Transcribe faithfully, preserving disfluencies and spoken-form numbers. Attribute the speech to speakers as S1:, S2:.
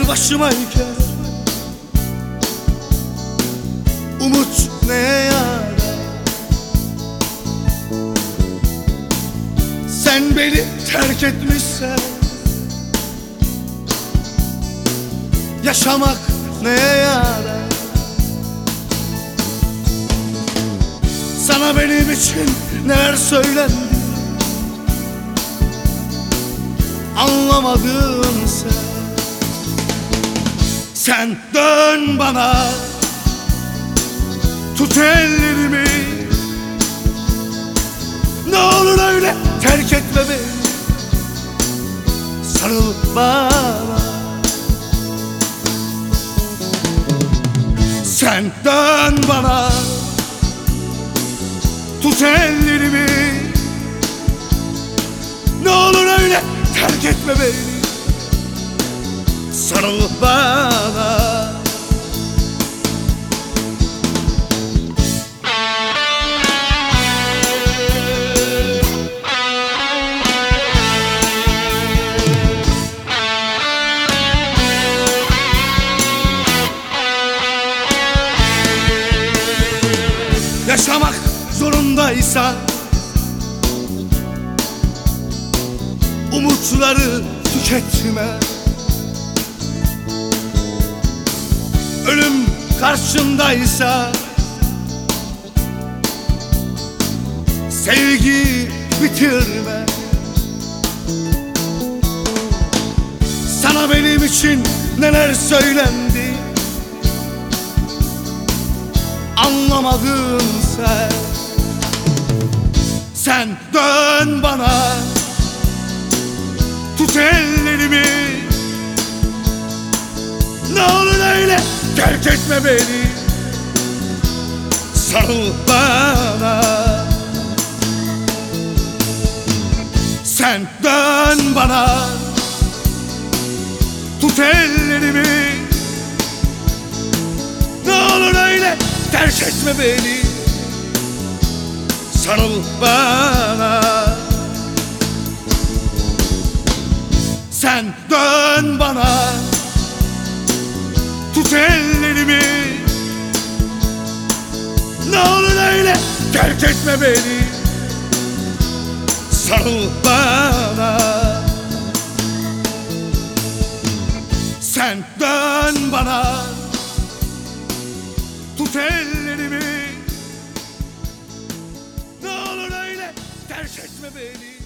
S1: Dertler başımayken umut neye yarar? Sen beni terk etmişsen yaşamak neye yarar? Sana benim için neler söylendi, anlamadın sen. Sen dön bana, tut ellerimi, ne olur öyle terk etme beni. Sarıl bana. Sen dön bana, tut ellerimi, ne olur öyle terk etme beni. Sarıl bana. Yaşamak zorundaysa umutları tüketme. Ölüm karşındaysa sevgi bitirme. Sana benim için neler söylendi, anlamadın sen. Sen dön bana, tut ellerimi, ne olur öyle terk etme beni. Sarıl bana. Sen dön bana, tut ellerimi, ne olur öyle terk etme beni. Sarıl bana. Sen dön bana, tut ellerimi, ne olur öyle terk etme beni. Sarıl bana. Sen dön bana, tut ellerimi, ne olur öyle terk etme beni.